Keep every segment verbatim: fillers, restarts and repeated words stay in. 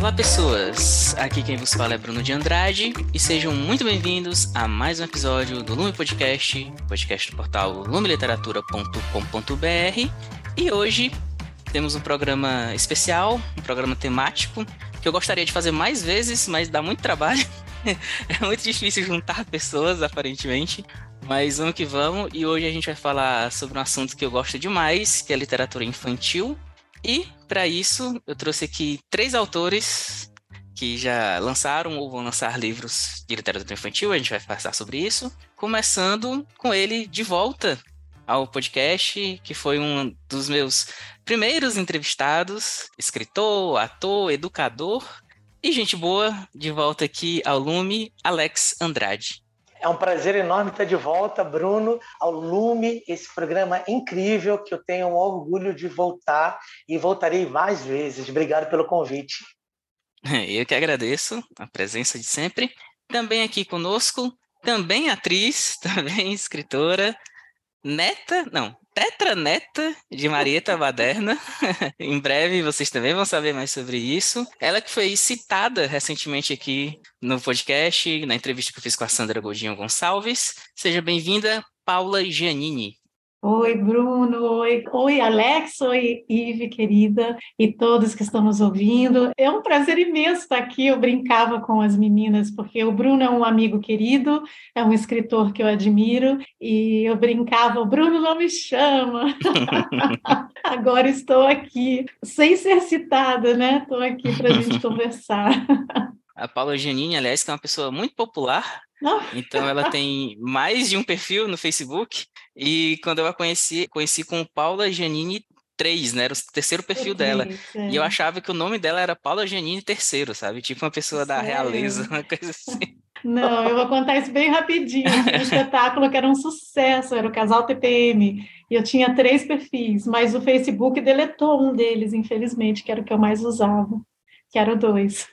Olá pessoas, aqui quem vos fala é Bruno de Andrade e sejam muito bem-vindos a mais um episódio do Lume Podcast, podcast do portal lume literatura ponto com ponto b r. E hoje temos um programa especial, um programa temático que eu gostaria de fazer mais vezes, mas dá muito trabalho. É muito difícil juntar pessoas, aparentemente, mas vamos que vamos. E hoje a gente vai falar sobre um assunto que eu gosto demais, que é literatura infantil. E, para isso, eu trouxe aqui três autores que já lançaram ou vão lançar livros de literatura infantil. A gente vai conversar sobre isso. Começando com ele de volta ao podcast, que foi um dos meus primeiros entrevistados. Escritor, ator, educador e gente boa, de volta aqui ao Lume, Alex Andrade. É um prazer enorme estar de volta, Bruno, ao Lume, esse programa incrível que eu tenho um orgulho de voltar e voltarei mais vezes. Obrigado pelo convite. Eu que agradeço a presença de sempre. Também aqui conosco, também atriz, também escritora, neta, não, tetraneta de Marieta Baderna. Em breve vocês também vão saber mais sobre isso. Ela que foi citada recentemente aqui no podcast, na entrevista que eu fiz com a Sandra Godinho Gonçalves. Seja bem-vinda, Paula Giannini. Oi, Bruno, oi, oi, Alex, oi, Ive, querida, e todos que estão nos ouvindo. É um prazer imenso estar aqui. Eu brincava com as meninas, porque o Bruno é um amigo querido, é um escritor que eu admiro, e eu brincava, o Bruno não me chama. Agora estou aqui, sem ser citada, né? Estou aqui para a gente conversar. A Paula Giannini, aliás, que é uma pessoa muito popular. Não. Então ela tem mais de um perfil no Facebook, e quando eu a conheci, conheci com Paula Giannini três, né? Era o terceiro perfil okay, dela. É. E eu achava que o nome dela era Paula Giannini terceiro, sabe? Tipo uma pessoa Sério? Da realeza, uma coisa assim. Não, eu vou contar isso bem rapidinho. Tinha um espetáculo que era um sucesso, era o Casal T P M, e eu tinha três perfis, mas o Facebook deletou um deles, infelizmente, que era o que eu mais usava, que era o dois.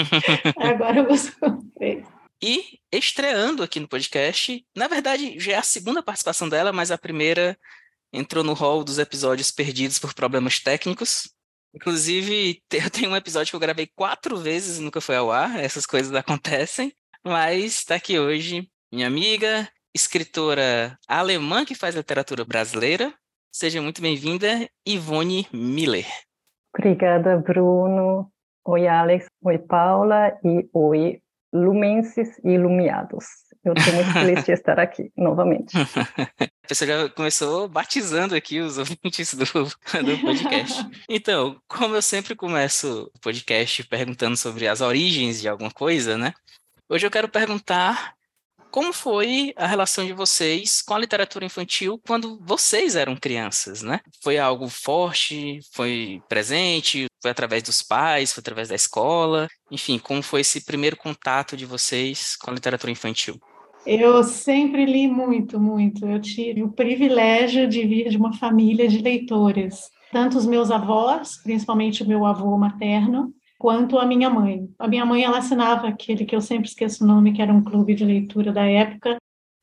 Agora eu uso o três. E estreando aqui no podcast, na verdade já é a segunda participação dela, mas a primeira entrou no hall dos episódios perdidos por problemas técnicos. Inclusive, eu tenho um episódio que eu gravei quatro vezes e nunca foi ao ar, essas coisas acontecem, mas está aqui hoje minha amiga, escritora alemã que faz literatura brasileira. Seja muito bem-vinda, Ivone Miller. Obrigada, Bruno. Oi, Alex. Oi, Paula. E oi, lumenses e iluminados. Eu estou muito feliz de estar aqui, novamente. A pessoa já começou batizando aqui os ouvintes do, do podcast. Então, como eu sempre começo o podcast perguntando sobre as origens de alguma coisa, né? Hoje eu quero perguntar como foi a relação de vocês com a literatura infantil quando vocês eram crianças, né? Foi algo forte? Foi presente? Foi através dos pais? Foi através da escola? Enfim, como foi esse primeiro contato de vocês com a literatura infantil? Eu sempre li muito, muito. Eu tive o privilégio de vir de uma família de leitores. Tanto os meus avós, principalmente o meu avô materno, quanto a minha mãe. A minha mãe, ela assinava aquele que eu sempre esqueço o nome, que era um clube de leitura da época,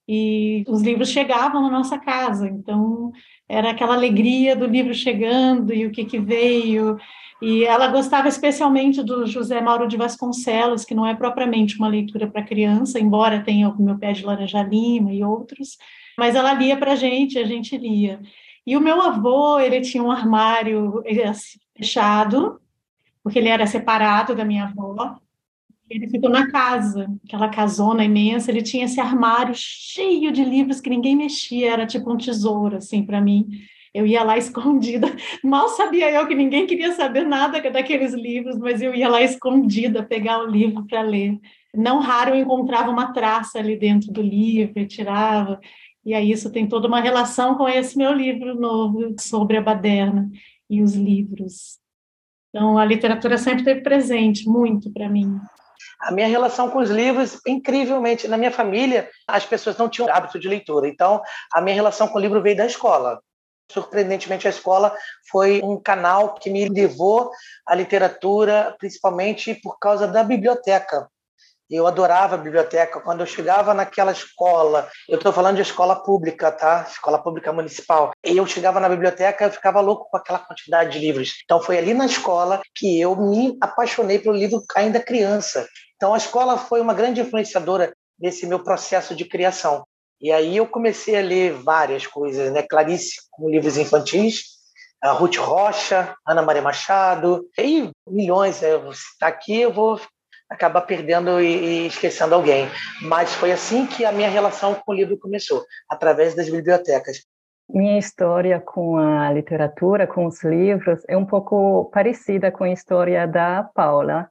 e os livros chegavam na nossa casa, então era aquela alegria do livro chegando e o que que veio, e ela gostava especialmente do José Mauro de Vasconcelos, que não é propriamente uma leitura para criança, embora tenha o Meu Pé de Laranja Lima e outros, mas ela lia para a gente, a gente lia. E o meu avô, ele tinha um armário fechado, porque ele era separado da minha avó, ele ficou na casa, aquela casona imensa, ele tinha esse armário cheio de livros que ninguém mexia, era tipo um tesouro, assim, para mim. Eu ia lá escondida, mal sabia eu que ninguém queria saber nada daqueles livros, mas eu ia lá escondida pegar o livro para ler. Não raro eu encontrava uma traça ali dentro do livro, eu tirava, e aí isso tem toda uma relação com esse meu livro novo sobre a baderna e os livros. Então, a literatura sempre esteve presente, muito para mim. A minha relação com os livros, incrivelmente, na minha família, as pessoas não tinham hábito de leitura. Então, a minha relação com o livro veio da escola. Surpreendentemente, a escola foi um canal que me levou à literatura, principalmente por causa da biblioteca. Eu adorava a biblioteca. Quando eu chegava naquela escola, eu estou falando de escola pública, tá? Escola pública municipal. E eu chegava na biblioteca, eu ficava louco com aquela quantidade de livros. Então foi ali na escola que eu me apaixonei pelo livro ainda criança. Então a escola foi uma grande influenciadora nesse meu processo de criação. E aí eu comecei a ler várias coisas, né? Clarice, com livros infantis, a Ruth Rocha, Ana Maria Machado, e milhões. Eu vou citar aqui, eu vou acabar perdendo e, e esquecendo alguém. Mas foi assim que a minha relação com o livro começou, através das bibliotecas. Minha história com a literatura, com os livros, é um pouco parecida com a história da Paula,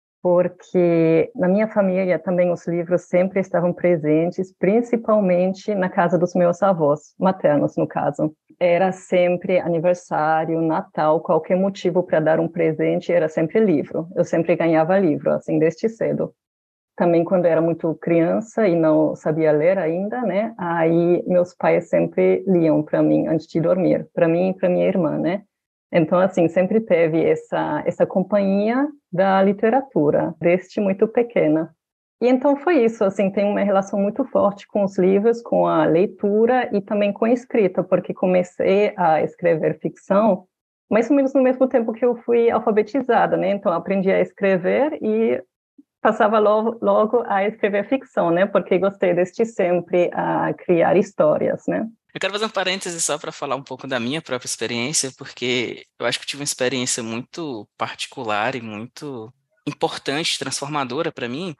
porque na minha família também os livros sempre estavam presentes, principalmente na casa dos meus avós, maternos no caso. Era sempre aniversário, Natal, qualquer motivo para dar um presente era sempre livro. Eu sempre ganhava livro, assim, desde cedo. Também quando era muito criança e não sabia ler ainda, né? Aí meus pais sempre liam para mim antes de dormir, para mim e para minha irmã, né? Então, assim, sempre teve essa, essa companhia da literatura, desde muito pequena. E então foi isso, assim, tem uma relação muito forte com os livros, com a leitura e também com a escrita, porque comecei a escrever ficção mais ou menos no mesmo tempo que eu fui alfabetizada, né? Então, aprendi a escrever e passava logo, logo a escrever ficção, né? Porque gostei desde sempre a criar histórias, né? Eu quero fazer um parêntese só para falar um pouco da minha própria experiência, porque eu acho que eu tive uma experiência muito particular e muito importante, transformadora para mim,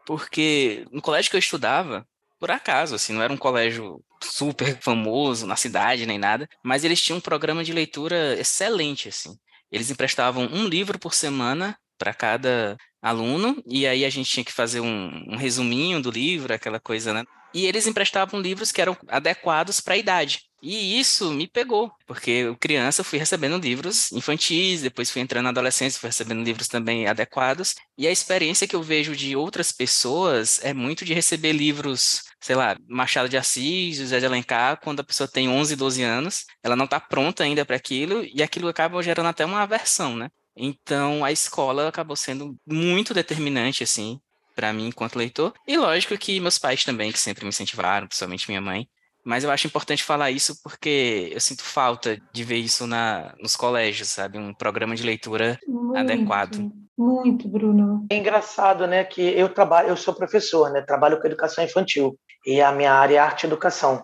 porque no colégio que eu estudava, por acaso, assim, não era um colégio super famoso na cidade nem nada, mas eles tinham um programa de leitura excelente, assim. Eles emprestavam um livro por semana para cada aluno, e aí a gente tinha que fazer um, um resuminho do livro, aquela coisa, né? E eles emprestavam livros que eram adequados para a idade. E isso me pegou, porque eu criança fui recebendo livros infantis, depois fui entrando na adolescência, fui recebendo livros também adequados. E a experiência que eu vejo de outras pessoas é muito de receber livros, sei lá, Machado de Assis, José de Alencar, quando a pessoa tem onze, doze anos, ela não está pronta ainda para aquilo, e aquilo acaba gerando até uma aversão, né? Então, a escola acabou sendo muito determinante, assim, para mim enquanto leitor. E lógico que meus pais também, que sempre me incentivaram, principalmente minha mãe. Mas eu acho importante falar isso porque eu sinto falta de ver isso na, nos colégios, sabe? Um programa de leitura Muito, adequado. muito, Bruno. É engraçado, né, que eu trabalho, eu sou professor, né, trabalho com educação infantil e a minha área é arte e educação.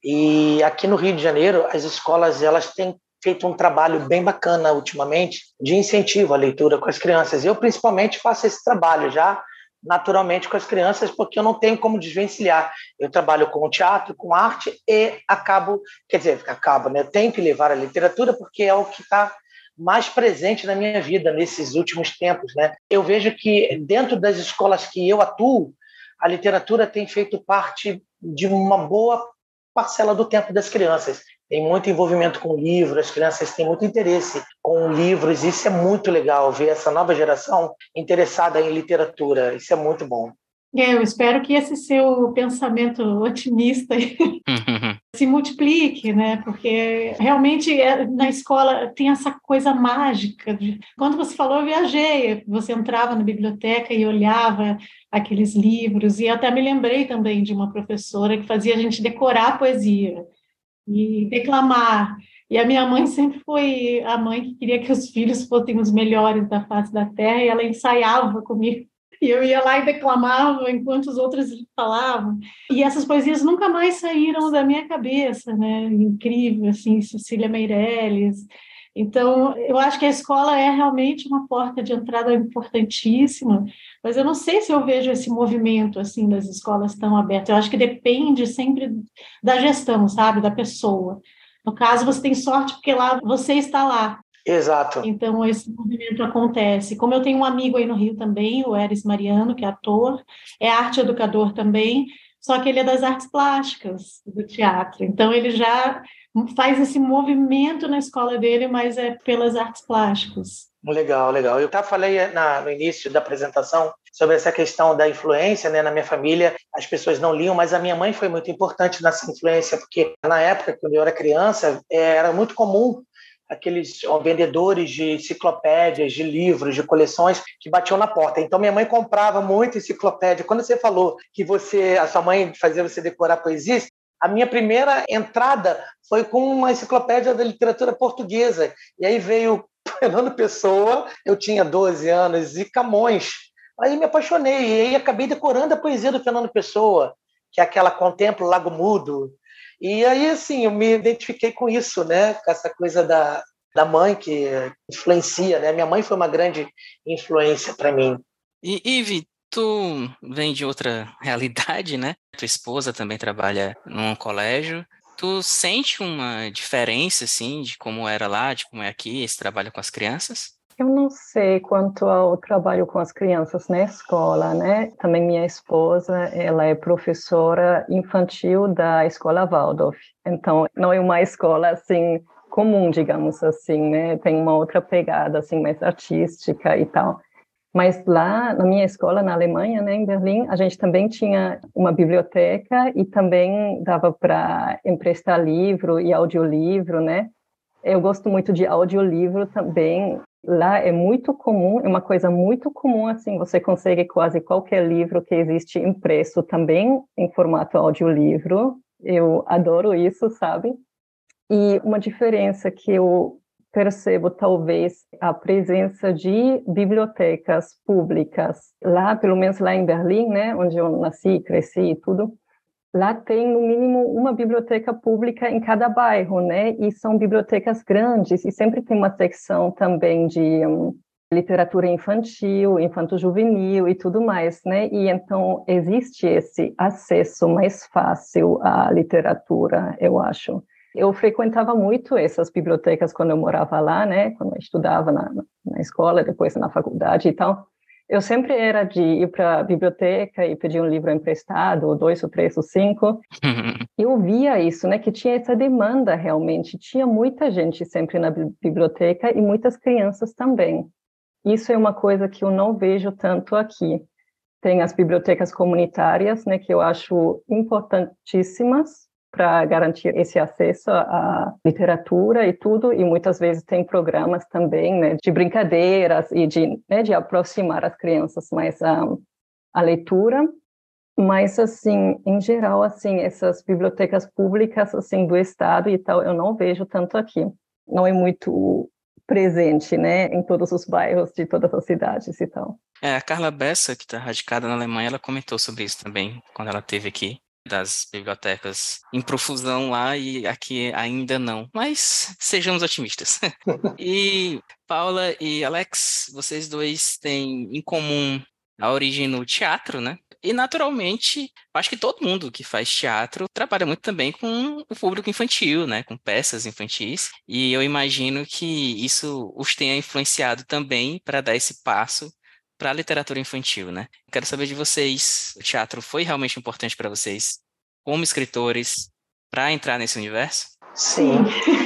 E aqui no Rio de Janeiro, as escolas, elas têm feito um trabalho bem bacana ultimamente de incentivo à leitura com as crianças. Eu, principalmente, faço esse trabalho já naturalmente com as crianças, porque eu não tenho como desvencilhar. Eu trabalho com teatro, com arte e acabo, quer dizer, acabo, né? Eu tenho que levar a literatura porque é o que está mais presente na minha vida nesses últimos tempos, né? Eu vejo que dentro das escolas que eu atuo, a literatura tem feito parte de uma boa parcela do tempo das crianças. Tem muito envolvimento com livros, as crianças têm muito interesse com livros, e isso é muito legal, ver essa nova geração interessada em literatura, isso é muito bom. É, eu espero que esse seu pensamento otimista se multiplique, né? Porque realmente na escola tem essa coisa mágica. De... Quando você falou, eu viajei, você entrava na biblioteca e olhava aqueles livros, e até me lembrei também de uma professora que fazia a gente decorar a poesia e declamar. E a minha mãe sempre foi a mãe que queria que os filhos fossem os melhores da face da terra, e ela ensaiava comigo. E eu ia lá e declamava enquanto os outros falavam. E essas poesias nunca mais saíram da minha cabeça, né? Incrível, assim, Cecília Meirelles. Então, eu acho que a escola é realmente uma porta de entrada importantíssima, mas eu não sei se eu vejo esse movimento, assim, das escolas tão abertas. Eu acho que depende sempre da gestão, sabe? Da pessoa. No caso, você tem sorte porque lá você está lá. Exato. Então, esse movimento acontece. Como eu tenho um amigo aí no Rio também, o Eris Mariano, que é ator, é arte educador também, só que ele é das artes plásticas, do teatro. Então, ele já faz esse movimento na escola dele, mas é pelas artes plásticas. Legal, legal. Eu até falei na, no início da apresentação sobre essa questão da influência, né? Na minha família, as pessoas não liam, mas a minha mãe foi muito importante nessa influência, porque na época, quando eu era criança, era muito comum aqueles ó, vendedores de enciclopédias, de livros, de coleções que batiam na porta. Então, minha mãe comprava muito enciclopédia. Quando você falou que você, a sua mãe fazia você decorar poesias, a minha primeira entrada foi com uma enciclopédia da literatura portuguesa. E aí veio Fernando Pessoa, eu tinha doze anos, e Camões. Aí me apaixonei, e aí acabei decorando a poesia do Fernando Pessoa, que é aquela Contemplo o Lago Mudo. E aí, assim, eu me identifiquei com isso, né? Com essa coisa da, da mãe que influencia, né? Minha mãe foi uma grande influência para mim. E, Ive, tu vem de outra realidade, né? Tua esposa também trabalha num colégio. Tu sente uma diferença, assim, de como era lá, de como é aqui, esse trabalho com as crianças? Eu não sei quanto ao trabalho com as crianças na escola, né? Também minha esposa, ela é professora infantil da Escola Waldorf. Então, não é uma escola, assim, comum, digamos assim, né? Tem uma outra pegada, assim, mais artística e tal. Mas lá, na minha escola, na Alemanha, né, em Berlim, a gente também tinha uma biblioteca e também dava para emprestar livro e audiolivro, né? Eu gosto muito de audiolivro também. Lá é muito comum, é uma coisa muito comum, assim, você consegue quase qualquer livro que existe impresso também em formato audiolivro. Eu adoro isso, sabe? E uma diferença que eu percebo, talvez, a presença de bibliotecas públicas. Lá, pelo menos lá em Berlim, né, onde eu nasci, cresci e tudo, lá tem, no mínimo, uma biblioteca pública em cada bairro, né? E são bibliotecas grandes, e sempre tem uma secção também de um, literatura infantil, infanto-juvenil e tudo mais, né? E então existe esse acesso mais fácil à literatura, eu acho. Eu frequentava muito essas bibliotecas quando eu morava lá, né? Quando eu estudava na, na escola, depois na faculdade e tal. Eu sempre era de ir para a biblioteca e pedir um livro emprestado, ou dois, ou três, ou cinco. Eu via isso, né, que tinha essa demanda realmente. Tinha muita gente sempre na biblioteca e muitas crianças também. Isso é uma coisa que eu não vejo tanto aqui. Tem as bibliotecas comunitárias, né, que eu acho importantíssimas para garantir esse acesso à literatura e tudo, e muitas vezes tem programas também, né, de brincadeiras e de, né, de aproximar as crianças mais à, à leitura, mas, assim, em geral, assim, essas bibliotecas públicas, assim, do Estado e tal, eu não vejo tanto aqui. Não é muito presente, né, em todos os bairros de todas as cidades e tal. É, a Carla Bessa, que está radicada na Alemanha, ela comentou sobre isso também, quando ela esteve aqui. Das bibliotecas em profusão lá e aqui ainda não. Mas sejamos otimistas. E Paula e Alex, vocês dois têm em comum a origem no teatro, né? E naturalmente, acho que todo mundo que faz teatro trabalha muito também com o público infantil, né? Com peças infantis. E eu imagino que isso os tenha influenciado também para dar esse passo para a literatura infantil, né? Quero saber de vocês, o teatro foi realmente importante para vocês, como escritores, para entrar nesse universo? Sim.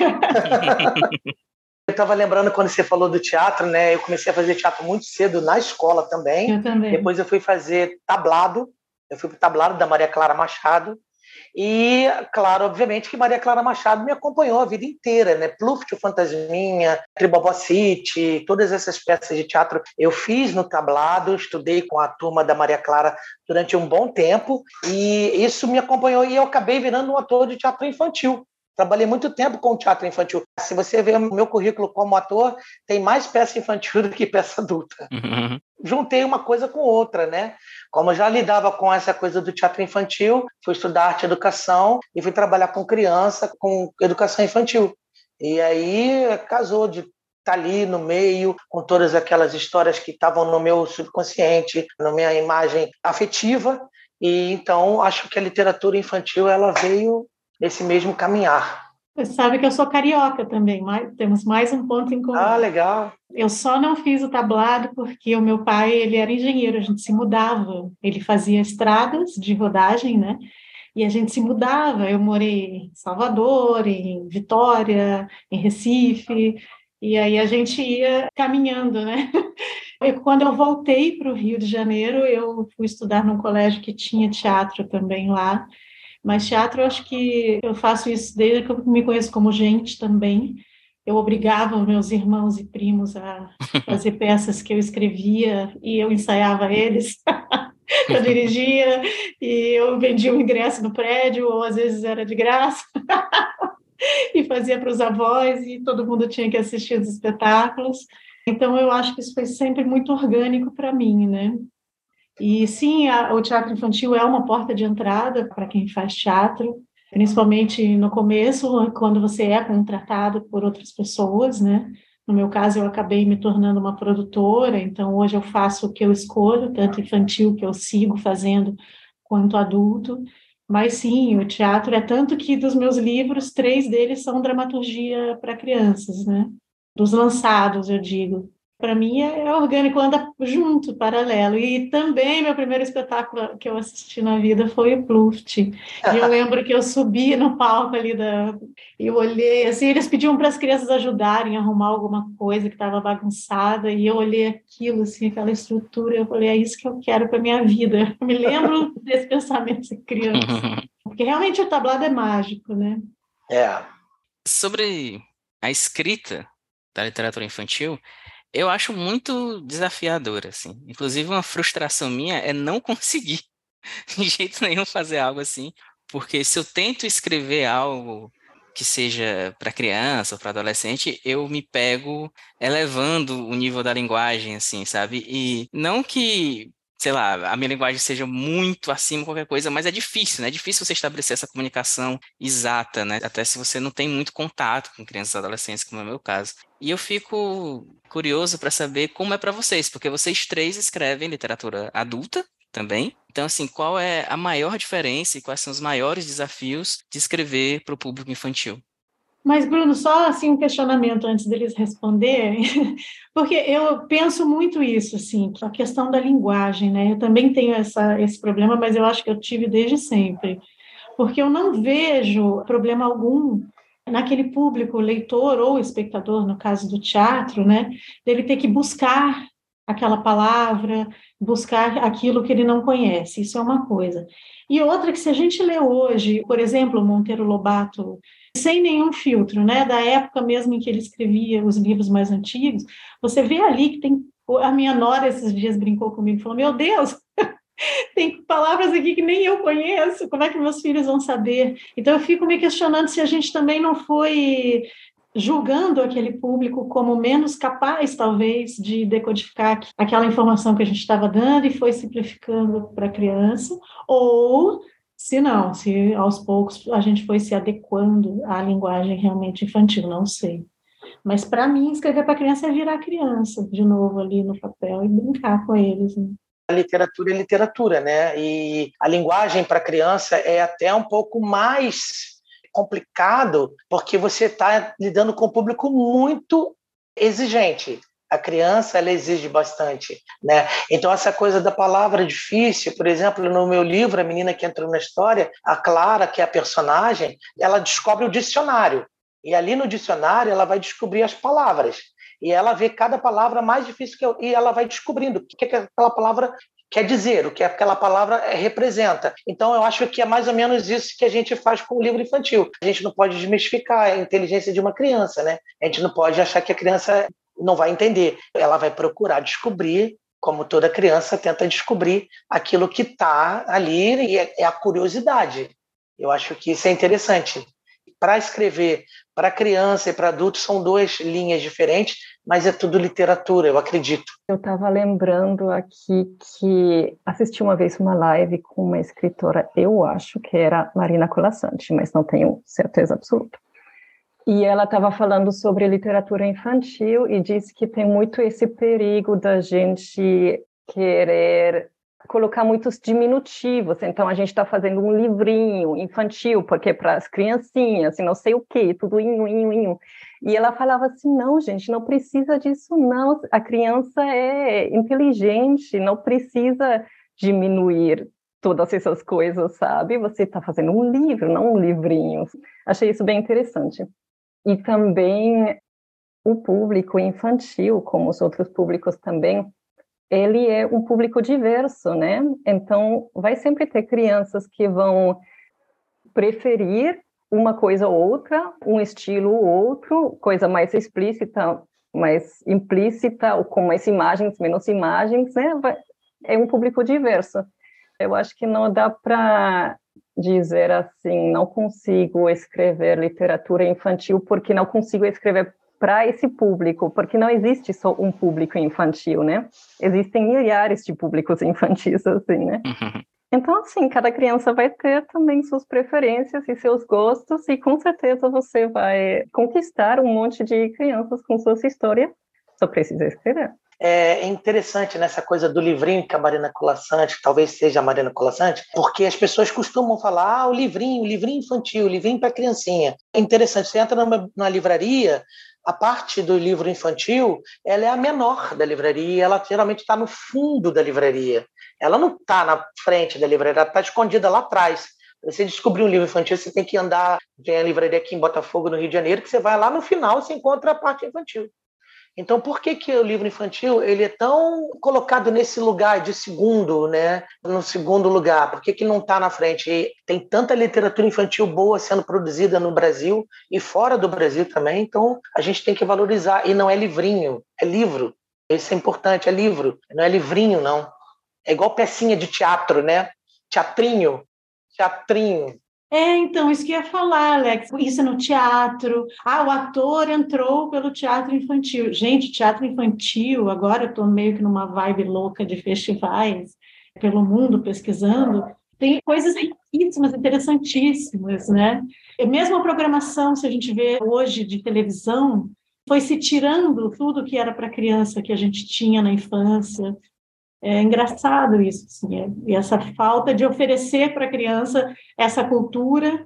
Eu estava lembrando quando você falou do teatro, né? Eu comecei a fazer teatro muito cedo na escola também. Eu também. Depois eu fui fazer tablado. Eu fui para o tablado da Maria Clara Machado. E, claro, obviamente que Maria Clara Machado me acompanhou a vida inteira, né? Pluft, o Fantasminha, Tribobó City, todas essas peças de teatro eu fiz no tablado, estudei com a turma da Maria Clara durante um bom tempo e isso me acompanhou e eu acabei virando um ator de teatro infantil. Trabalhei muito tempo com teatro infantil. Se você ver o meu currículo como ator, tem mais peça infantil do que peça adulta. Uhum. Juntei uma coisa com outra, né? Como eu já lidava com essa coisa do teatro infantil, fui estudar arte e educação e fui trabalhar com criança, com educação infantil. E aí casou de estar ali no meio, com todas aquelas histórias que estavam no meu subconsciente, na minha imagem afetiva. E então acho que a literatura infantil ela veio nesse mesmo caminhar. Você sabe que eu sou carioca também, mas temos mais um ponto em comum. Ah, legal. Eu só não fiz o tablado porque o meu pai, ele era engenheiro, a gente se mudava. Ele fazia estradas de rodagem, né? E a gente se mudava. Eu morei em Salvador, em Vitória, em Recife, e aí a gente ia caminhando, né? E quando eu voltei para o Rio de Janeiro, eu fui estudar num colégio que tinha teatro também lá. Mas teatro, eu acho que eu faço isso desde que eu me conheço como gente também. eu obrigava os meus irmãos e primos a fazer peças que eu escrevia e eu ensaiava eles. Eu dirigia e eu vendia o ingresso no prédio, ou às vezes era de graça, e fazia para os avós, e todo mundo tinha que assistir os espetáculos. Então, eu acho que isso foi sempre muito orgânico para mim, né? E sim, a, o teatro infantil é uma porta de entrada para quem faz teatro, principalmente no começo, quando você é contratado por outras pessoas, né? No meu caso, eu acabei me tornando uma produtora, então hoje eu faço o que eu escolho, tanto infantil, que eu sigo fazendo, quanto adulto. Mas sim, o teatro é tanto que dos meus livros, três deles são dramaturgia para crianças, né? Dos lançados, eu digo. Para mim é, é orgânico, anda junto, paralelo. E também meu primeiro espetáculo que eu assisti na vida foi o Pluft. E eu lembro que eu subi no palco ali da... e eu olhei, assim, eles pediam para as crianças ajudarem a arrumar alguma coisa que estava bagunçada, e eu olhei aquilo, assim, aquela estrutura, e eu falei, é isso que eu quero para minha vida. Eu me lembro desse pensamento de criança. Porque realmente o tablado é mágico, né? É. Sobre a escrita da literatura infantil, eu acho muito desafiador, assim. Inclusive, uma frustração minha é não conseguir de jeito nenhum fazer algo assim, porque se eu tento escrever algo que seja para criança ou para adolescente, eu me pego elevando o nível da linguagem, assim, sabe? E não que, sei lá, a minha linguagem seja muito acima de qualquer coisa, mas é difícil, né? É difícil você estabelecer essa comunicação exata, né? Até se você não tem muito contato com crianças e adolescentes, como é o meu caso. E eu fico curioso para saber como é para vocês, porque vocês três escrevem literatura adulta também. Então, assim, qual é a maior diferença e quais são os maiores desafios de escrever para o público infantil? Mas, Bruno, só assim um questionamento antes deles responderem, porque eu penso muito isso, assim, a questão da linguagem, né? Eu também tenho essa, esse problema, mas eu acho que eu tive desde sempre, porque eu não vejo problema algum naquele público, leitor ou espectador, no caso do teatro, né? Dele ter que buscar aquela palavra, buscar aquilo que ele não conhece, isso é uma coisa. E outra que se a gente lê hoje, por exemplo, Monteiro Lobato, sem nenhum filtro, né, da época mesmo em que ele escrevia os livros mais antigos, você vê ali que tem... A minha nora esses dias brincou comigo e falou, meu Deus, tem palavras aqui que nem eu conheço, como é que meus filhos vão saber? Então eu fico me questionando se a gente também não foi julgando aquele público como menos capaz, talvez, de decodificar aquela informação que a gente estava dando e foi simplificando para a criança, ou se não, se aos poucos a gente foi se adequando à linguagem realmente infantil, não sei. Mas, para mim, escrever para criança é virar criança, de novo, ali no papel, e brincar com eles, né? A literatura é literatura, né? E a linguagem para criança é até um pouco mais complicado, porque você está lidando com um público muito exigente. A criança, ela exige bastante, né? Então, essa coisa da palavra difícil, por exemplo, no meu livro, A Menina que Entrou na História, a Clara, que é a personagem, ela descobre o dicionário. E ali no dicionário, ela vai descobrir as palavras. E ela vê cada palavra mais difícil que eu, e ela vai descobrindo o que, que aquela palavra quer dizer, o que aquela palavra representa. Então, eu acho que é mais ou menos isso que a gente faz com o livro infantil. A gente não pode desmistificar a inteligência de uma criança, né? A gente não pode achar que a criança não vai entender. Ela vai procurar descobrir, como toda criança tenta descobrir aquilo que está ali, e é a curiosidade. Eu acho que isso é interessante. Para escrever para criança e para adulto são duas linhas diferentes, mas é tudo literatura, eu acredito. Eu estava lembrando aqui que assisti uma vez uma live com uma escritora, eu acho que era Marina Colasanti, mas não tenho certeza absoluta. E ela estava falando sobre literatura infantil e disse que tem muito esse perigo da gente querer colocar muitos diminutivos, então a gente está fazendo um livrinho infantil, porque para as criancinhas, assim, não sei o quê, tudo inho, inho, inho. E ela falava assim, não, gente, não precisa disso, não, a criança é inteligente, não precisa diminuir todas essas coisas, sabe? Você está fazendo um livro, não um livrinho. Achei isso bem interessante. E também o público infantil, como os outros públicos também, ele é um público diverso, né? Então, vai sempre ter crianças que vão preferir uma coisa ou outra, um estilo ou outro, coisa mais explícita, mais implícita, ou com mais imagens, menos imagens, né? É um público diverso. Eu acho que não dá para dizer assim, não consigo escrever literatura infantil porque não consigo escrever para esse público, porque não existe só um público infantil, né? Existem milhares de públicos infantis, assim, né? Uhum. Então, assim, cada criança vai ter também suas preferências e seus gostos, e com certeza você vai conquistar um monte de crianças com suas histórias, só precisa escrever. É interessante nessa coisa do livrinho que a Marina Colasanti, que talvez seja a Marina Colasanti, porque as pessoas costumam falar, ah, o livrinho, o livrinho infantil, o livrinho para criancinha. É interessante, você entra numa, numa livraria, a parte do livro infantil, ela é a menor da livraria, ela geralmente está no fundo da livraria. Ela não está na frente da livraria, ela está escondida lá atrás. Para você descobrir um livro infantil, você tem que andar, tem a livraria aqui em Botafogo, no Rio de Janeiro, que você vai lá no final e você encontra a parte infantil. Então, por que, que o livro infantil ele é tão colocado nesse lugar de segundo, né? No segundo lugar? Por que, que não está na frente? E tem tanta literatura infantil boa sendo produzida no Brasil e fora do Brasil também, então a gente tem que valorizar. E não é livrinho, é livro. Isso é importante, é livro. Não é livrinho, não. É igual pecinha de teatro, né? Teatrinho, teatrinho. É, então, isso que eu ia falar, Alex, isso no teatro. Ah, o ator entrou pelo teatro infantil. Gente, teatro infantil, agora eu estou meio que numa vibe louca de festivais pelo mundo pesquisando. Tem coisas riquíssimas, interessantíssimas, né? E mesmo a programação, se a gente vê hoje de televisão, foi se tirando tudo que era para criança que a gente tinha na infância. É engraçado isso, assim, é, e essa falta de oferecer para a criança essa cultura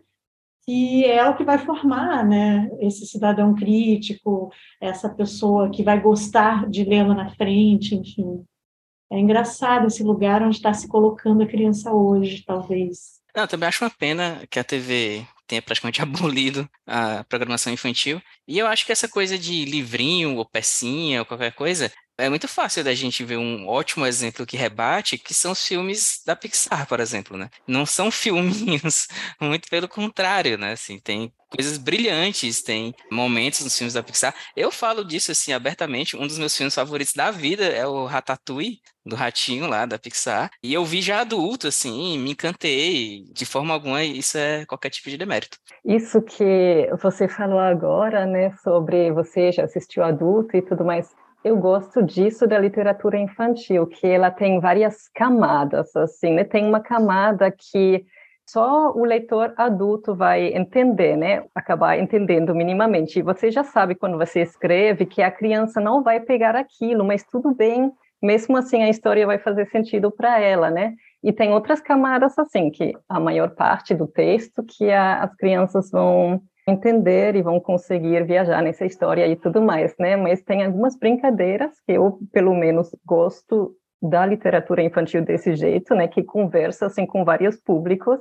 que é o que vai formar, né, esse cidadão crítico, essa pessoa que vai gostar de lê-la na frente, enfim. É engraçado esse lugar onde está se colocando a criança hoje, talvez. Não, eu também acho uma pena que a T V tenha praticamente abolido a programação infantil. E eu acho que essa coisa de livrinho ou pecinha ou qualquer coisa é muito fácil da gente ver um ótimo exemplo que rebate, que são os filmes da Pixar, por exemplo, né? Não são filminhos, muito pelo contrário, né? Assim, tem coisas brilhantes, tem momentos nos filmes da Pixar. Eu falo disso, assim, abertamente. Um dos meus filmes favoritos da vida é o Ratatouille, do ratinho lá, da Pixar. E eu vi já adulto, assim, me encantei. De forma alguma, isso é qualquer tipo de demérito. Isso que você falou agora, né, sobre você já assistiu adulto e tudo mais, eu gosto disso da literatura infantil, que ela tem várias camadas, assim, né? Tem uma camada que só o leitor adulto vai entender, né? Acabar entendendo minimamente. E você já sabe quando você escreve que a criança não vai pegar aquilo, mas tudo bem, mesmo assim a história vai fazer sentido para ela, né? E tem outras camadas, assim, que a maior parte do texto que a, as crianças vão entender e vão conseguir viajar nessa história e tudo mais, né? Mas tem algumas brincadeiras que eu, pelo menos, gosto da literatura infantil desse jeito, né? Que conversa, assim, com vários públicos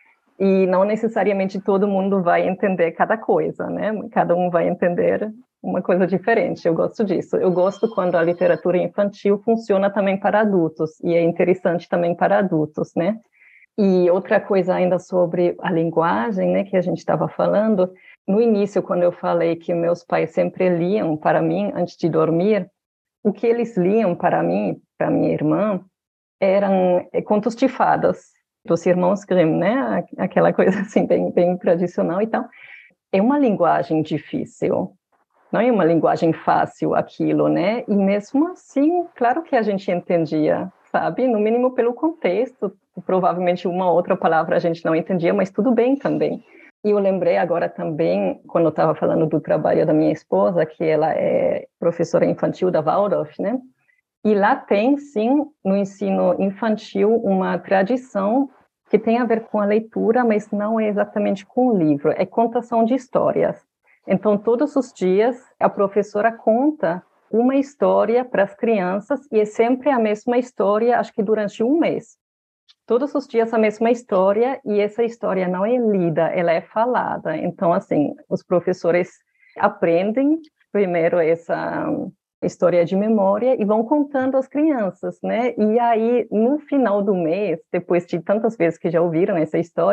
e não necessariamente todo mundo vai entender cada coisa, né? Cada um vai entender uma coisa diferente. Eu gosto disso. Eu gosto quando a literatura infantil funciona também para adultos e é interessante também para adultos, né? E outra coisa ainda sobre a linguagem, né, que a gente estava falando, no início, quando eu falei que meus pais sempre liam para mim antes de dormir, o que eles liam para mim, para minha irmã, eram contos de fadas, dos irmãos Grimm, né, aquela coisa assim bem, bem tradicional e tal. É uma linguagem difícil, não é uma linguagem fácil aquilo, né, e mesmo assim, claro que a gente entendia, sabe, no mínimo pelo contexto, provavelmente uma outra palavra a gente não entendia, mas tudo bem também. E eu lembrei agora também, quando eu estava falando do trabalho da minha esposa, que ela é professora infantil da Waldorf, né? E lá tem, sim, no ensino infantil, uma tradição que tem a ver com a leitura, mas não é exatamente com o livro, é contação de histórias. Então, todos os dias, a professora conta uma história para as crianças, e é sempre a mesma história, acho que durante um mês. Todos os dias a mesma história, e essa história não é lida, ela é falada. Então, assim, os professores aprendem primeiro essa história de memória e vão contando às crianças, né? E aí, no final do mês, depois de tantas vezes que já ouviram essa história,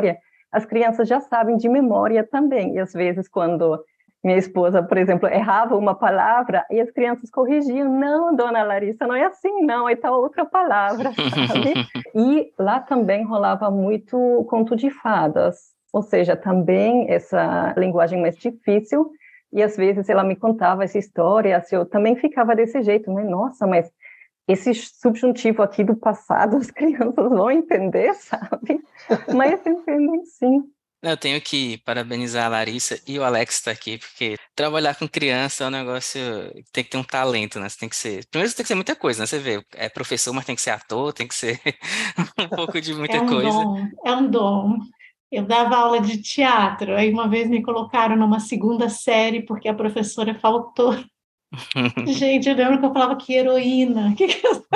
as crianças já sabem de memória também. E às vezes, quando minha esposa, por exemplo, errava uma palavra, e as crianças corrigiam, não, dona Larissa, não é assim, não, é tal outra palavra, sabe? E lá também rolava muito conto de fadas, ou seja, também essa linguagem mais difícil, e às vezes ela me contava essa história, assim, eu também ficava desse jeito, né? Nossa, mas esse subjuntivo aqui do passado, as crianças vão entender, sabe? Mas entendem sim. Eu tenho que parabenizar a Larissa e o Alex está aqui, porque trabalhar com criança é um negócio que tem que ter um talento, né? Você tem que ser. Primeiro, você tem que ser muita coisa, né? Você vê, é professor, mas tem que ser ator, tem que ser um pouco de muita É um coisa. dom, é um dom. Eu dava aula de teatro, aí uma vez me colocaram numa segunda série porque a professora faltou. Gente, eu lembro que eu falava que heroína. Que que eu...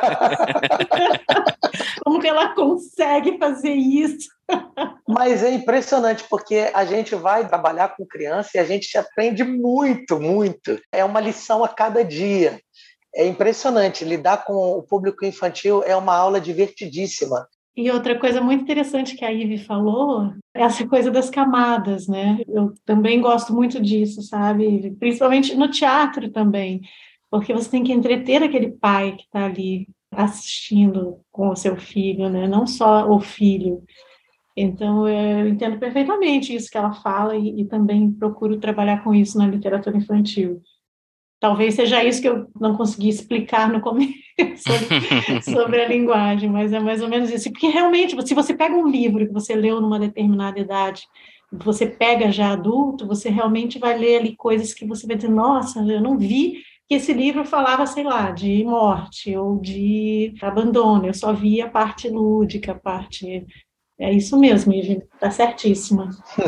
Como que ela consegue fazer isso? Mas é impressionante, porque a gente vai trabalhar com criança e a gente aprende muito, muito. É uma lição a cada dia. É impressionante. Lidar com o público infantil é uma aula divertidíssima. E outra coisa muito interessante que a Ivy falou é essa coisa das camadas, né? Eu também gosto muito disso, sabe? Principalmente no teatro também, porque você tem que entreter aquele pai que está ali assistindo com o seu filho, né? Não só o filho. Então, eu entendo perfeitamente isso que ela fala e, e também procuro trabalhar com isso na literatura infantil. Talvez seja isso que eu não consegui explicar no começo sobre, sobre a linguagem, mas é mais ou menos isso. Porque realmente, se você pega um livro que você leu numa determinada idade, você pega já adulto, você realmente vai ler ali coisas que você vai dizer, nossa, eu não vi que esse livro falava, sei lá, de morte ou de abandono, eu só vi a parte lúdica, a parte... É isso mesmo, Ivy, está certíssima.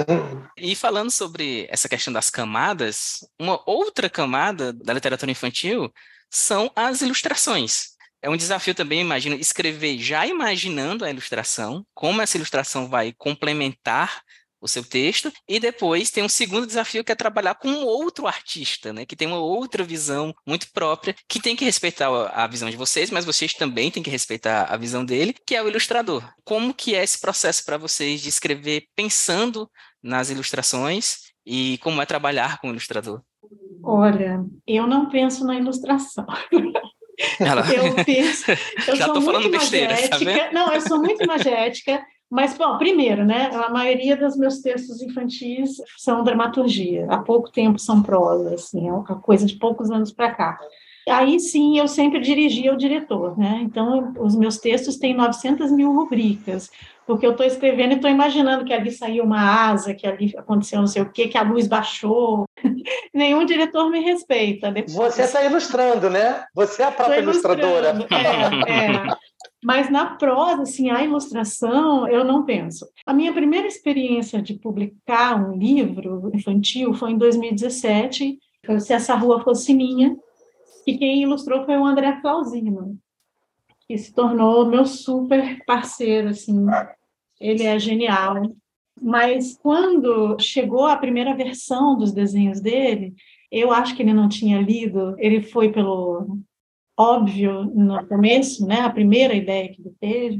E falando sobre essa questão das camadas, uma outra camada da literatura infantil são as ilustrações. É um desafio também, imagino, escrever já imaginando a ilustração, como essa ilustração vai complementar o seu texto, e depois tem um segundo desafio que é trabalhar com um outro artista, né, que tem uma outra visão muito própria, que tem que respeitar a visão de vocês, mas vocês também têm que respeitar a visão dele, que é o ilustrador. Como que é esse processo para vocês de escrever pensando nas ilustrações e como é trabalhar com o ilustrador? Olha, eu não penso na ilustração. Ela... Eu penso, eu Já sou tô muito falando besteira, tá vendo? Não, eu sou muito imagética. Mas, bom, primeiro, né, a maioria dos meus textos infantis são dramaturgia, há pouco tempo são prosa, assim, é uma coisa de poucos anos para cá. Aí, sim, eu sempre dirigia o diretor, né, então os meus textos têm novecentas mil rubricas, porque eu estou escrevendo e estou imaginando que ali saiu uma asa, que ali aconteceu não sei o quê, que a luz baixou. Nenhum diretor me respeita. Depois. Você está ilustrando, né? Você é a própria ilustradora. É, é. Mas na prosa, assim, a ilustração, eu não penso. A minha primeira experiência de publicar um livro infantil foi em dois mil e dezessete, Se Essa Rua Fosse Minha, e quem ilustrou foi o André Flauzino, que se tornou meu super parceiro, assim, ele é genial. Mas quando chegou a primeira versão dos desenhos dele, eu acho que ele não tinha lido, ele foi pelo... óbvio no começo, né, a primeira ideia que ele teve,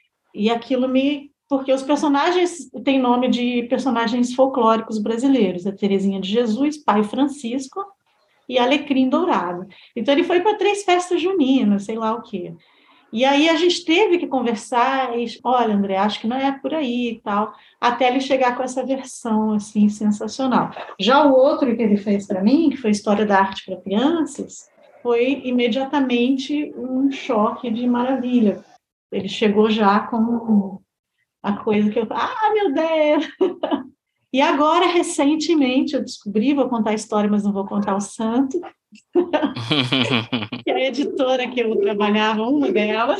e aquilo me... Porque os personagens têm nome de personagens folclóricos brasileiros, a Terezinha de Jesus, Pai Francisco e Alecrim Dourado. Então, ele foi para três festas juninas, sei lá o quê. E aí a gente teve que conversar, e, olha, André, acho que não é por aí e tal, até ele chegar com essa versão, assim, sensacional. Já o outro que ele fez para mim, que foi História da Arte para Crianças, foi imediatamente um choque de maravilha. Ele chegou já com a coisa que eu... Ah, meu Deus! E agora, recentemente, eu descobri, vou contar a história, mas não vou contar o santo, que a editora que eu trabalhava, uma delas,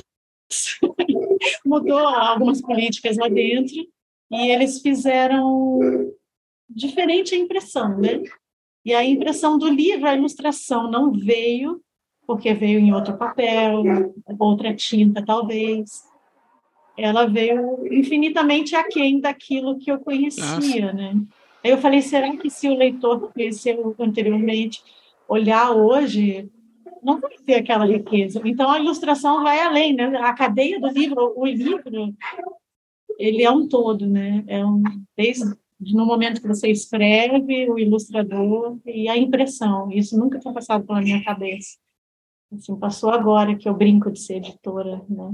mudou algumas políticas lá dentro, e eles fizeram diferente a impressão, né? E a impressão do livro, a ilustração não veio, porque veio em outro papel, outra tinta, talvez. Ela veio infinitamente aquém daquilo que eu conhecia, Nossa. né? Aí eu falei, será que se o leitor que conheceu anteriormente olhar hoje, não vai ter aquela riqueza? Então, a ilustração vai além, né? A cadeia do livro, o livro, ele é um todo, né? É um, desde no momento que você escreve, o ilustrador e a impressão. Isso nunca tinha passado pela minha cabeça. Assim, passou agora que eu brinco de ser editora, né?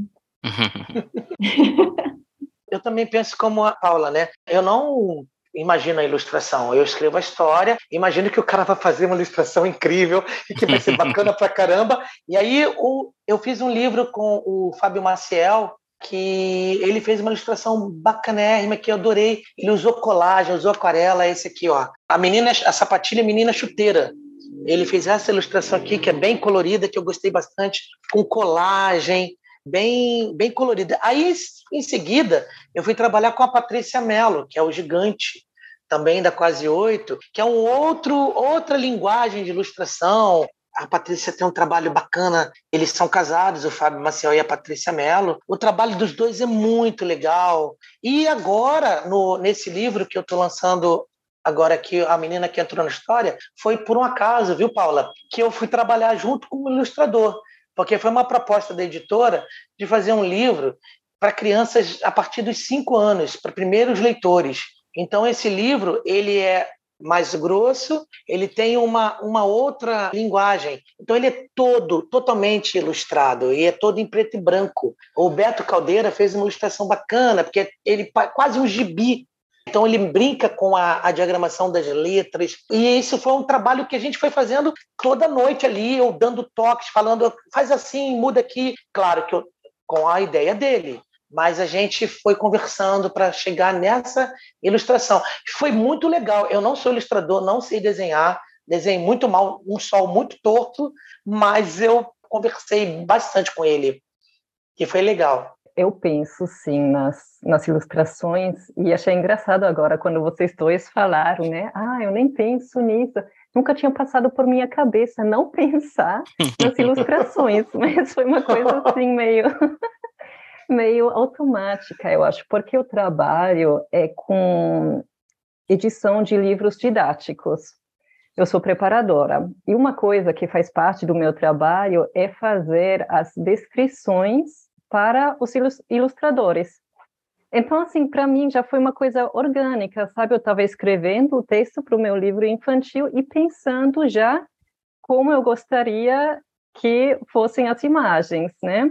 Eu também penso como a Paula, né? Eu não imagino a ilustração, eu escrevo a história, imagino que o cara vai fazer uma ilustração incrível e que vai ser bacana pra caramba. E aí o, eu fiz um livro com o Fábio Maciel, que ele fez uma ilustração bacanérrima, que eu adorei. Ele usou colagem, usou aquarela, esse aqui, ó. A menina, a sapatilha menina chuteira. Ele fez essa ilustração aqui, que é bem colorida, que eu gostei bastante, com colagem, bem, bem colorida. Aí, em seguida, eu fui trabalhar com a Patrícia Mello, que é o Gigante, também da Quase Oito, que é um outro, outra linguagem de ilustração. A Patrícia tem um trabalho bacana, eles são casados, o Fábio Maciel e a Patrícia Mello. O trabalho dos dois é muito legal. E agora, no, nesse livro que eu estou lançando agora aqui, A Menina que Entrou na História, foi por um acaso, viu, Paula, que eu fui trabalhar junto com o ilustrador, porque foi uma proposta da editora de fazer um livro para crianças a partir dos cinco anos, para primeiros leitores. Então, esse livro, ele é mais grosso, ele tem uma, uma outra linguagem. Então, ele é todo, totalmente ilustrado, e é todo em preto e branco. O Beto Caldeira fez uma ilustração bacana, porque ele é quase um gibi. Então, ele brinca com a, a diagramação das letras. E isso foi um trabalho que a gente foi fazendo toda noite ali, eu dando toques, falando, faz assim, muda aqui. Claro que eu, com a ideia dele. Mas a gente foi conversando para chegar nessa ilustração. Foi muito legal. Eu não sou ilustrador, não sei desenhar, desenho muito mal, um sol muito torto, mas eu conversei bastante com ele, que foi legal. Eu penso, sim, nas, nas ilustrações, e achei engraçado agora, quando vocês dois falaram, né? Ah, eu nem penso nisso. Nunca tinha passado por minha cabeça não pensar nas ilustrações, mas foi uma coisa assim, meio... meio automática, eu acho, porque o trabalho é com edição de livros didáticos. Eu sou preparadora, e uma coisa que faz parte do meu trabalho é fazer as descrições para os ilustradores. Então, assim, para mim já foi uma coisa orgânica, sabe? Eu estava escrevendo o texto para o meu livro infantil e pensando já como eu gostaria que fossem as imagens, né?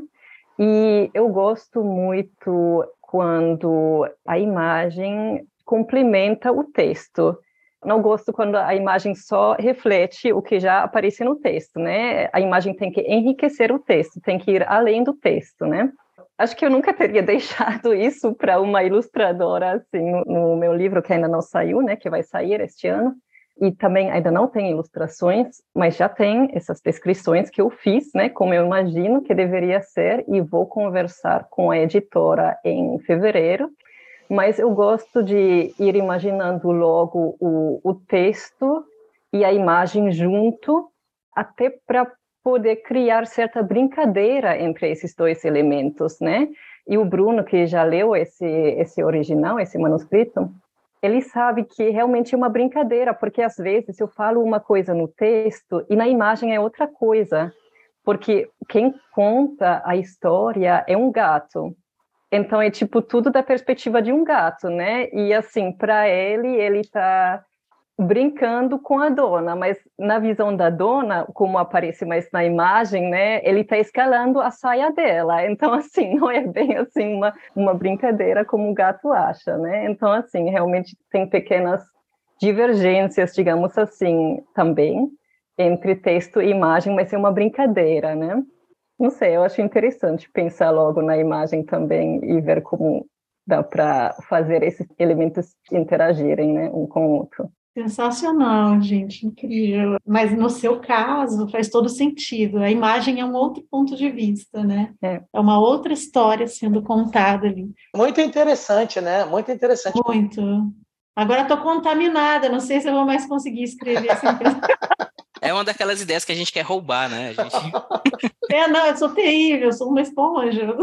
E eu gosto muito quando a imagem complementa o texto. Não gosto quando a imagem só reflete o que já aparece no texto, né? A imagem tem que enriquecer o texto, tem que ir além do texto, né? Acho que eu nunca teria deixado isso para uma ilustradora, assim, no, no meu livro, que ainda não saiu, né? Que vai sair este ano. E também ainda não tem ilustrações, mas já tem essas descrições que eu fiz, né, como eu imagino que deveria ser, e vou conversar com a editora em fevereiro. Mas eu gosto de ir imaginando logo o, o texto e a imagem junto, até para poder criar certa brincadeira entre esses dois elementos, né? E o Bruno, que já leu esse, esse original, esse manuscrito, ele sabe que realmente é uma brincadeira, porque às vezes eu falo uma coisa no texto e na imagem é outra coisa, porque quem conta a história é um gato. Então é tipo tudo da perspectiva de um gato, né? E assim, para ele, ele está brincando com a dona, mas na visão da dona, como aparece mais na imagem, né, ele está escalando a saia dela. Então, assim, não é bem assim uma, uma brincadeira como o gato acha, né? Então, assim, realmente tem pequenas divergências, digamos assim, também, entre texto e imagem, mas é uma brincadeira, né? Não sei, eu acho interessante pensar logo na imagem também e ver como dá para fazer esses elementos interagirem, né, um com o outro. Sensacional, gente, incrível. Mas no seu caso faz todo sentido. A imagem é um outro ponto de vista, né? É, é uma outra história sendo contada ali. Muito interessante, né? Muito interessante. Muito. Agora estou contaminada, não sei se eu vou mais conseguir escrever assim. É uma daquelas ideias que a gente quer roubar, né? A gente... É, não, eu sou terrível, eu sou uma esponja.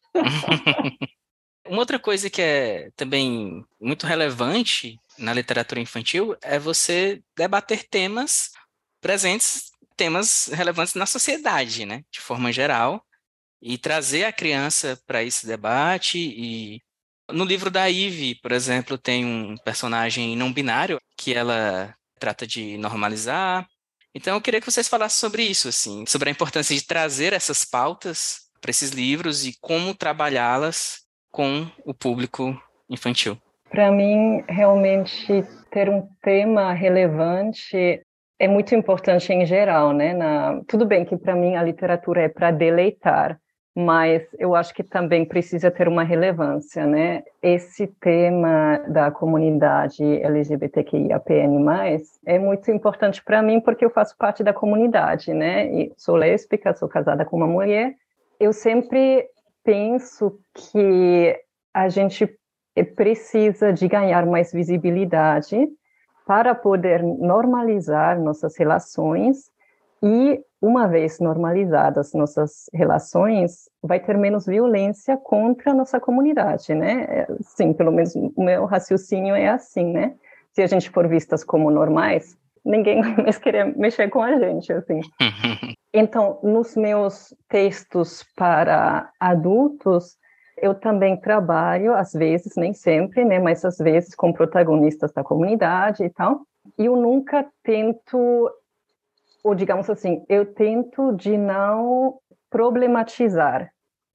Uma outra coisa que é também muito relevante na literatura infantil é você debater temas presentes, temas relevantes na sociedade, né? De forma geral, e trazer a criança para esse debate e No livro da Ivy, por exemplo, tem um personagem não binário que ela trata de normalizar. Então, eu queria que vocês falassem sobre isso, assim, sobre a importância de trazer essas pautas para esses livros e como trabalhá-las com o público infantil. Para mim, realmente, ter um tema relevante é muito importante em geral, né? Na... Tudo bem que para mim a literatura é para deleitar, mas eu acho que também precisa ter uma relevância, né? Esse tema da comunidade L G B T Q I A P N mais, é muito importante para mim porque eu faço parte da comunidade, né? E sou lésbica, sou casada com uma mulher. Eu sempre penso que a gente precisa de ganhar mais visibilidade para poder normalizar nossas relações e, uma vez normalizadas nossas relações, vai ter menos violência contra a nossa comunidade, né? Sim, pelo menos o meu raciocínio é assim, né? Se a gente for vistas como normais, ninguém vai mais querer mexer com a gente, assim. Então, nos meus textos para adultos, eu também trabalho, às vezes, nem sempre, né, mas às vezes com protagonistas da comunidade e tal, e eu nunca tento, ou digamos assim, eu tento de não problematizar,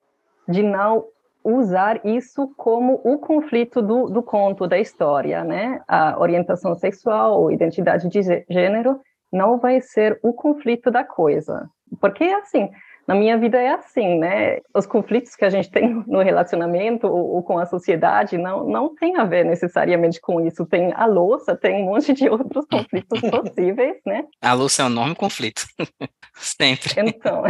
de não usar isso como o conflito do, do conto, da história, né, a orientação sexual ou identidade de gênero não vai ser o conflito da coisa, porque é assim, na minha vida é assim, né? Os conflitos que a gente tem no relacionamento ou, ou com a sociedade não, não tem a ver necessariamente com isso. Tem a louça, tem um monte de outros conflitos possíveis, né? A louça é um enorme conflito. Sempre. Então,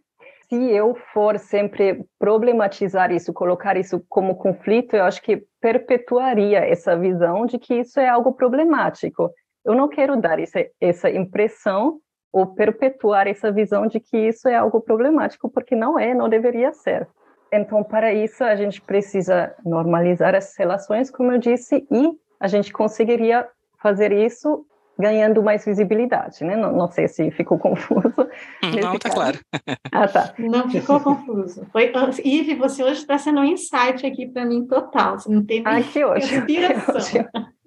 se eu for sempre problematizar isso, colocar isso como conflito, eu acho que perpetuaria essa visão de que isso é algo problemático. Eu não quero dar essa, essa impressão ou perpetuar essa visão de que isso é algo problemático, porque não é, não deveria ser. Então, para isso, a gente precisa normalizar as relações, como eu disse, e a gente conseguiria fazer isso ganhando mais visibilidade, né? Não, não sei se ficou confuso. Não, está claro. Ah, tá. Não ficou confuso. Foi, Ivy, você hoje está sendo um insight aqui para mim total. Você não tem nem ah, que ótimo, inspiração. Que ótimo.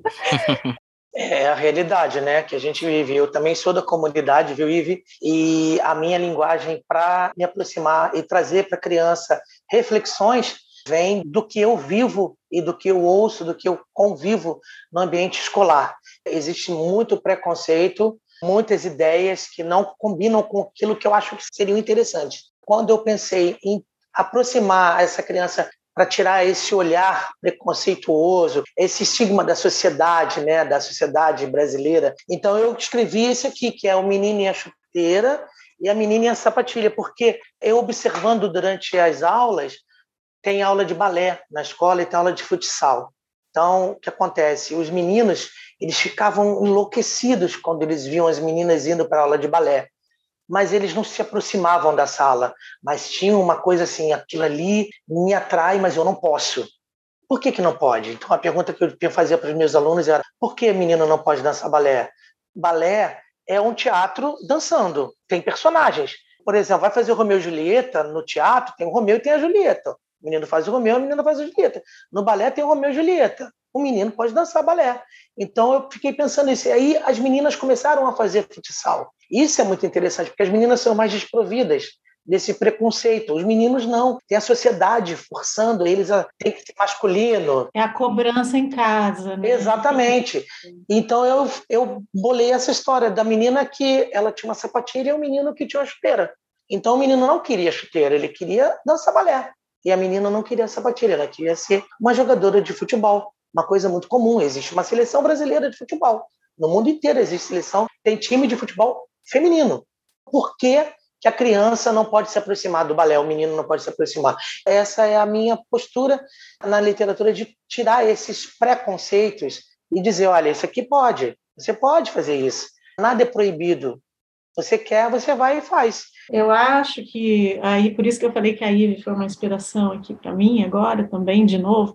É a realidade, né, que a gente vive. Eu também sou da comunidade, viu, Ivy? E a minha linguagem para me aproximar e trazer para a criança reflexões vem do que eu vivo e do que eu ouço, do que eu convivo no ambiente escolar. Existe muito preconceito, muitas ideias que não combinam com aquilo que eu acho que seriam interessantes. Quando eu pensei em aproximar essa criança para tirar esse olhar preconceituoso, esse estigma da sociedade, né, da sociedade brasileira. Então, eu escrevi esse aqui, que é o Menino e a Chuteira e a Menina e a Sapatilha, porque eu, observando durante as aulas, tem aula de balé na escola e tem aula de futsal. Então, o que acontece? Os meninos, eles ficavam enlouquecidos quando eles viam as meninas indo para a aula de balé. Mas eles não se aproximavam da sala, mas tinham uma coisa assim, aquilo ali me atrai, mas eu não posso. Por que que não pode? Então, a pergunta que eu fazia para os meus alunos era, por que menino não pode dançar balé? Balé é um teatro dançando, tem personagens. Por exemplo, vai fazer o Romeu e Julieta no teatro, tem o Romeu e tem a Julieta. O menino faz o Romeu, a menina faz a Julieta. No balé tem o Romeu e Julieta. O menino pode dançar balé. Então, eu fiquei pensando nisso. E aí, as meninas começaram a fazer futsal. Isso é muito interessante, porque as meninas são mais desprovidas desse preconceito. Os meninos não. Tem a sociedade forçando eles a ter que ser masculino. É a cobrança em casa, né? Exatamente. Então, eu, eu bolei essa história da menina que ela tinha uma sapatilha e o menino que tinha uma chuteira. Então, o menino não queria chuteira, ele queria dançar balé. E a menina não queria sapatilha, ela queria ser uma jogadora de futebol. Uma coisa muito comum. Existe uma seleção brasileira de futebol. No mundo inteiro existe seleção. Tem time de futebol feminino. Por que que a criança não pode se aproximar do balé, o menino não pode se aproximar? Essa é a minha postura na literatura, de tirar esses preconceitos e dizer, olha, isso aqui pode, você pode fazer isso. Nada é proibido. Você quer, você vai e faz. Eu acho que, aí por isso que eu falei que a Ivy foi uma inspiração aqui para mim agora também, de novo,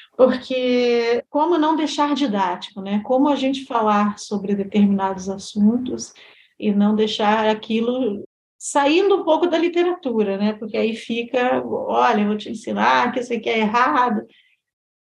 porque como não deixar didático, né? Como a gente falar sobre determinados assuntos e não deixar aquilo saindo um pouco da literatura, né? Porque aí fica, olha, eu vou te ensinar que isso aqui é errado.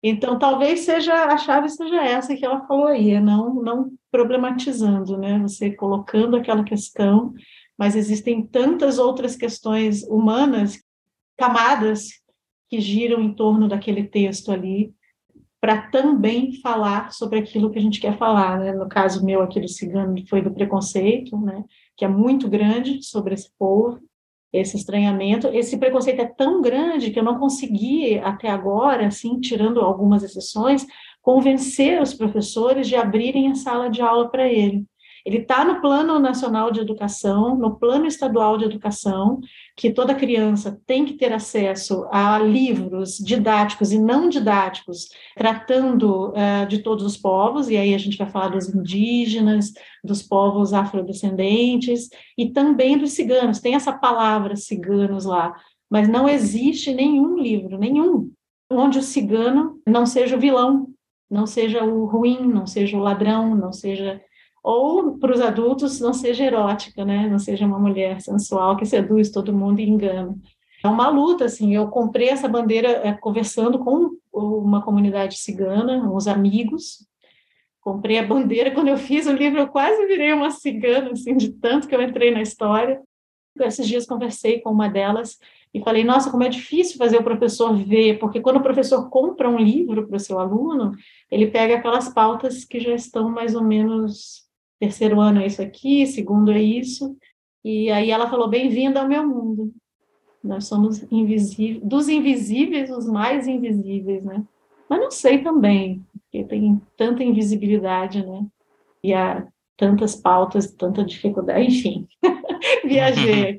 Então, talvez seja a chave seja essa que ela falou aí, é não, não problematizando, né? Você colocando aquela questão, mas existem tantas outras questões humanas, camadas que giram em torno daquele texto ali, para também falar sobre aquilo que a gente quer falar, né? No caso meu aqui do cigano foi do preconceito, né? Que é muito grande sobre esse povo, esse estranhamento. Esse preconceito é tão grande que eu não consegui, até agora, assim, tirando algumas exceções, convencer os professores de abrirem a sala de aula para ele. Ele está no Plano Nacional de Educação, no Plano Estadual de Educação, que toda criança tem que ter acesso a livros didáticos e não didáticos, tratando uh, de todos os povos, e aí a gente vai falar dos indígenas, dos povos afrodescendentes, e também dos ciganos. Tem essa palavra ciganos lá, mas não existe nenhum livro, nenhum, onde o cigano não seja o vilão, não seja o ruim, não seja o ladrão, não seja... ou para os adultos não seja erótica, né? Não seja uma mulher sensual que seduz todo mundo e engana. É uma luta, assim, eu comprei essa bandeira é, conversando com uma comunidade cigana, uns amigos, comprei a bandeira, quando eu fiz o livro eu quase virei uma cigana, assim, de tanto que eu entrei na história. Esses dias conversei com uma delas e falei, nossa, como é difícil fazer o professor ver, porque quando o professor compra um livro para o seu aluno, ele pega aquelas pautas que já estão mais ou menos... terceiro ano é isso aqui, segundo é isso, e aí ela falou, bem-vinda ao meu mundo, nós somos invisíveis, dos invisíveis, os mais invisíveis, né, mas não sei também, porque tem tanta invisibilidade, né, e há tantas pautas, tanta dificuldade, enfim, viajei.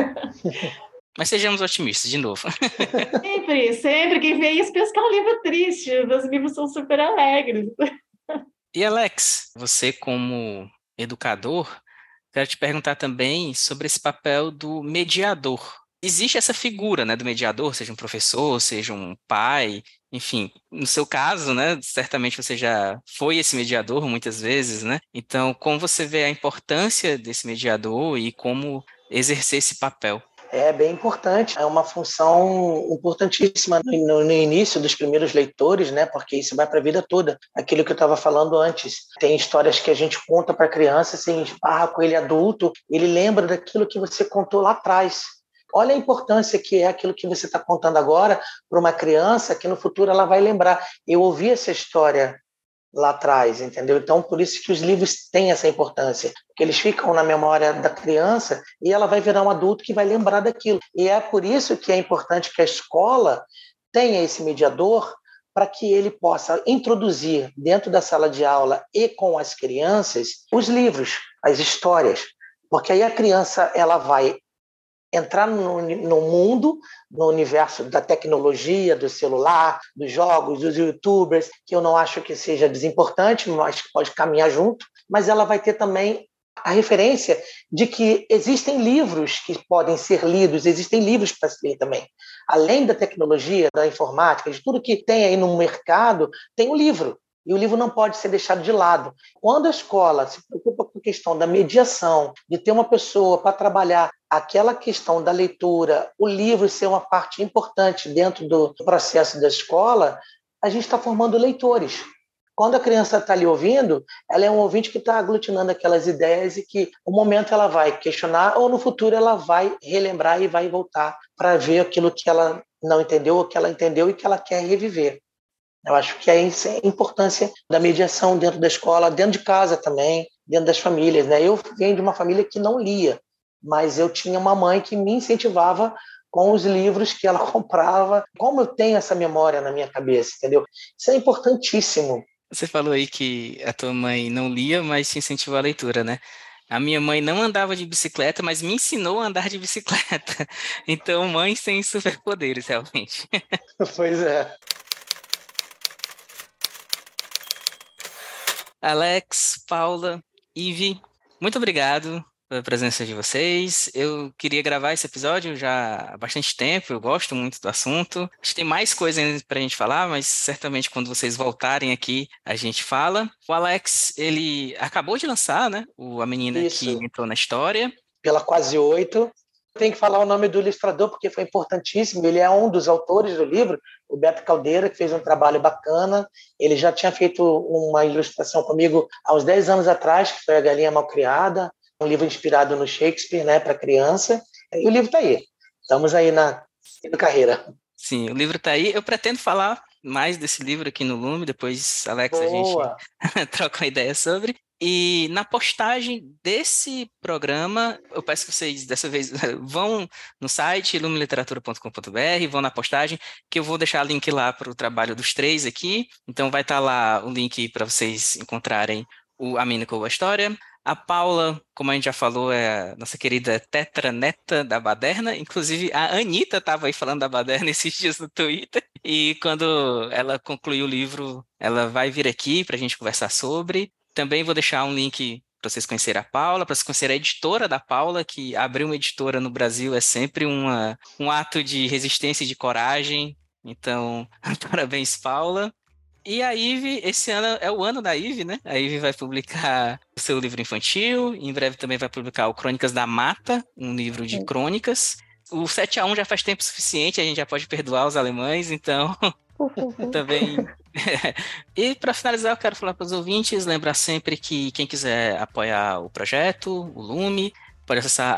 Mas sejamos otimistas, de novo. Sempre, sempre, quem vê isso pensa que é um livro triste, os livros são super alegres. E Alex, você como educador, quero te perguntar também sobre esse papel do mediador. Existe essa figura, né, do mediador, seja um professor, seja um pai, enfim, no seu caso, né, certamente você já foi esse mediador muitas vezes, né? Então, como você vê a importância desse mediador e como exercer esse papel? É bem importante, é uma função importantíssima no, no início dos primeiros leitores, né? Porque isso vai para a vida toda. Aquilo que eu estava falando antes. Tem histórias que a gente conta para a criança, assim, esbarra com ele adulto, ele lembra daquilo que você contou lá atrás. Olha a importância que é aquilo que você está contando agora para uma criança que no futuro ela vai lembrar. Eu ouvi essa história lá atrás, entendeu? Então, por isso que os livros têm essa importância, porque eles ficam na memória da criança e ela vai virar um adulto que vai lembrar daquilo. E é por isso que é importante que a escola tenha esse mediador para que ele possa introduzir dentro da sala de aula e com as crianças os livros, as histórias, porque aí a criança ela vai entrar no, no mundo, no universo da tecnologia, do celular, dos jogos, dos youtubers, que eu não acho que seja desimportante, mas pode caminhar junto, mas ela vai ter também a referência de que existem livros que podem ser lidos, existem livros para se ler também. Além da tecnologia, da informática, de tudo que tem aí no mercado, tem o livro. E o livro não pode ser deixado de lado. Quando a escola se preocupa com a questão da mediação, de ter uma pessoa para trabalhar aquela questão da leitura, o livro ser uma parte importante dentro do processo da escola, a gente está formando leitores. Quando a criança está ali ouvindo, ela é um ouvinte que está aglutinando aquelas ideias e que no momento ela vai questionar ou no futuro ela vai relembrar e vai voltar para ver aquilo que ela não entendeu ou que ela entendeu e que ela quer reviver. Eu acho que é a importância da mediação dentro da escola, dentro de casa também, dentro das famílias, né? Eu venho de uma família que não lia, mas eu tinha uma mãe que me incentivava com os livros que ela comprava. Como eu tenho essa memória na minha cabeça, entendeu? Isso é importantíssimo. Você falou aí que a tua mãe não lia, mas te incentivou a leitura, né? A minha mãe não andava de bicicleta, mas me ensinou a andar de bicicleta. Então, mães têm superpoderes, realmente. Pois é. Alex, Paula, Ive, muito obrigado pela presença de vocês. Eu queria gravar esse episódio já há bastante tempo, eu gosto muito do assunto. Acho que tem mais coisas para a gente falar, mas certamente quando vocês voltarem aqui, a gente fala. O Alex, ele acabou de lançar, né? O A Menina Isso. que Entrou na História. Pela Quase Oito. Tem que falar o nome do ilustrador, porque foi importantíssimo. Ele é um dos autores do livro, o Beto Caldeira, que fez um trabalho bacana. Ele já tinha feito uma ilustração comigo há uns dez anos atrás, que foi A Galinha Malcriada, um livro inspirado no Shakespeare, né, para criança. E o livro está aí. Estamos aí na, na carreira. Sim, o livro está aí. Eu pretendo falar mais desse livro aqui no Lume, depois, Alex, Boa. a gente troca uma ideia sobre. E na postagem desse programa, eu peço que vocês, dessa vez, vão no site lume literatura ponto com ponto b r, vão na postagem, que eu vou deixar link lá para o trabalho dos três aqui. Então vai estar lá o link para vocês encontrarem o A Mina com a História. A Paula, como a gente já falou, é a nossa querida tetraneta da Baderna. Inclusive, a Anitta estava aí falando da Baderna esses dias no Twitter. E quando ela concluir o livro, ela vai vir aqui para a gente conversar sobre. Também vou deixar um link para vocês conhecerem a Paula, para vocês conhecerem a editora da Paula, que abrir uma editora no Brasil é sempre uma, um ato de resistência e de coragem. Então, parabéns, Paula. E a Ive, esse ano é o ano da Ive, né? A Ive vai publicar o seu livro infantil, em breve também vai publicar o Crônicas da Mata, um livro de crônicas. O sete a um já faz tempo suficiente, a gente já pode perdoar os alemães, então também... E para finalizar, eu quero falar para os ouvintes, lembrar sempre que quem quiser apoiar o projeto, o Lume, pode acessar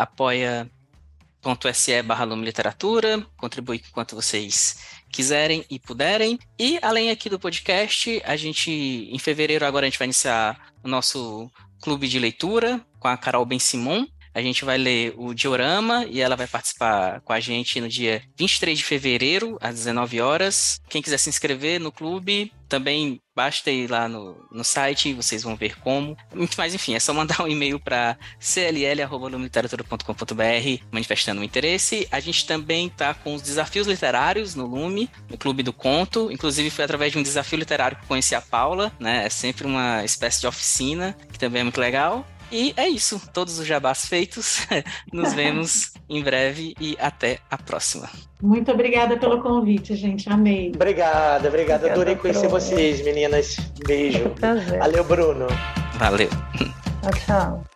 apoia.se barra Lume Literatura, contribuir com quanto vocês quiserem e puderem. E além aqui do podcast, a gente, em fevereiro agora a gente vai iniciar o nosso clube de leitura com a Carol Ben-Simon. A gente vai ler o Diorama e ela vai participar com a gente no dia vinte e três de fevereiro, às dezenove horas. Quem quiser se inscrever no clube, também basta ir lá no, no site, vocês vão ver como. Mas enfim, é só mandar um e-mail para c l l arroba lume literatura ponto com ponto b r manifestando o interesse. A gente também está com os desafios literários no Lume, no Clube do Conto. Inclusive foi através de um desafio literário que eu conheci a Paula, né? É sempre uma espécie de oficina, que também é muito legal. E é isso, todos os jabás feitos. Nos vemos em breve e até a próxima. Muito obrigada pelo convite, gente. Amei. Obrigada, obrigada. Adorei conhecer vocês, meninas. Beijo. Prazer. Valeu, Bruno. Valeu. Tchau, tchau.